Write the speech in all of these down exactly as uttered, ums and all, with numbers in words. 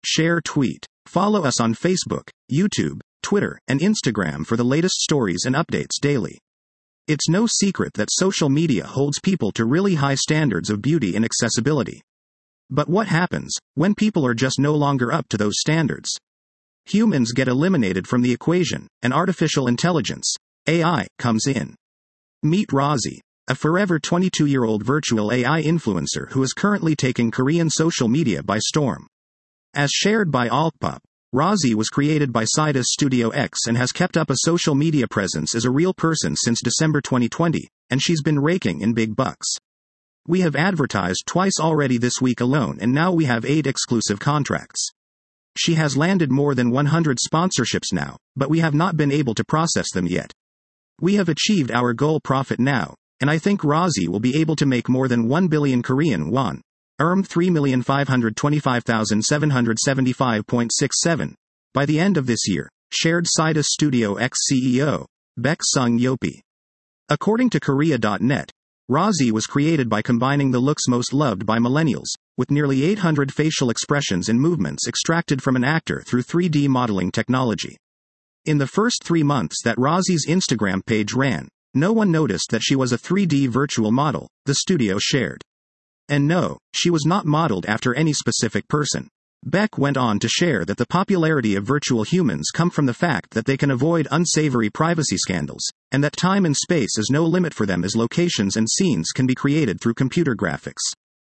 Share tweet. Follow us on Facebook, YouTube, Twitter, and Instagram for the latest stories and updates daily. It's no secret that social media holds people to really high standards of beauty and accessibility. But what happens when people are just no longer up to those standards? Humans get eliminated from the equation, and artificial intelligence, A I, comes in. Meet Rosie, a forever twenty-two-year-old virtual A I influencer who is currently taking Korean social media by storm. As shared by Altpop, Rosie was created by Sidus Studio X and has kept up a social media presence as a real person since December twenty twenty, and she's been raking in big bucks. We have advertised twice already this week alone, and now we have eight exclusive contracts. She has landed more than one hundred sponsorships now, but we have not been able to process them yet. We have achieved our goal profit now, and I think Rosie will be able to make more than one billion Korean won, earned three million five hundred twenty-five thousand seven hundred seventy-five point six seven, by the end of this year, shared Sidus Studio X C E O, Baek Sung Yopi. According to Korea dot net, Rosie was created by combining the looks most loved by millennials, with nearly eight hundred facial expressions and movements extracted from an actor through three D modeling technology. In the first three months that Rosie's Instagram page ran, no one noticed that she was a three D virtual model, the studio shared. And no, she was not modeled after any specific person. Baek went on to share that the popularity of virtual humans come from the fact that they can avoid unsavory privacy scandals, and that time and space is no limit for them as locations and scenes can be created through computer graphics.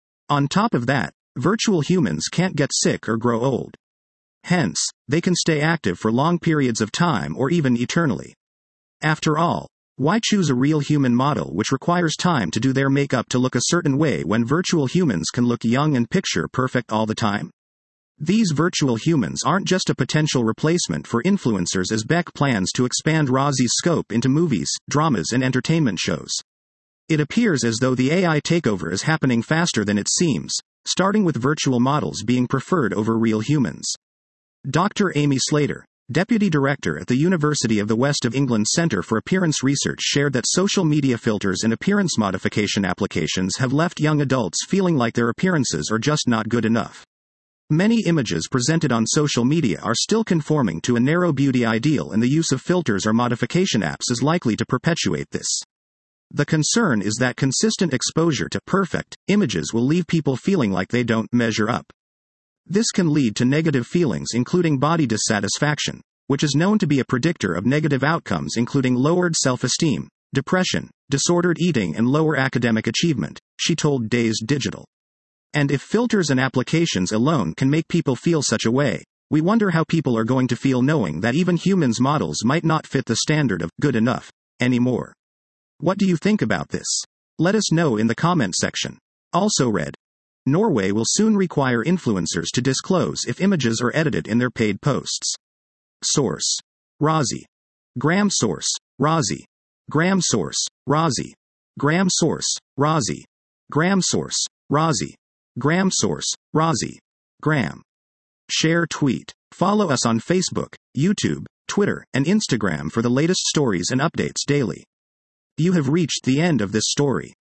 On top of that, virtual humans can't get sick or grow old. Hence, they can stay active for long periods of time or even eternally. After all, why choose a real human model which requires time to do their makeup to look a certain way when virtual humans can look young and picture perfect all the time? These virtual humans aren't just a potential replacement for influencers, as Baek plans to expand Rosie's scope into movies, dramas, and entertainment shows. It appears as though the A I takeover is happening faster than it seems, starting with virtual models being preferred over real humans. Doctor Amy Slater, Deputy Director at the University of the West of England Centre for Appearance Research, shared that social media filters and appearance modification applications have left young adults feeling like their appearances are just not good enough. Many images presented on social media are still conforming to a narrow beauty ideal, and the use of filters or modification apps is likely to perpetuate this. The concern is that consistent exposure to perfect images will leave people feeling like they don't measure up. This can lead to negative feelings, including body dissatisfaction, which is known to be a predictor of negative outcomes including lowered self-esteem, depression, disordered eating, and lower academic achievement, she told Dazed Digital. And if filters and applications alone can make people feel such a way, we wonder how people are going to feel knowing that even humans' models might not fit the standard of good enough anymore. What do you think about this? Let us know in the comment section. Also read, Norway will soon require influencers to disclose if images are edited in their paid posts. Source: Rosie. Gram source: Rosie. Gram source: Rosie. Gram source: Rosie. Gram source: Rosie. Gram source: Rosie. Gram. Share tweet. Follow us on Facebook, YouTube, Twitter, and Instagram for the latest stories and updates daily. You have reached the end of this story.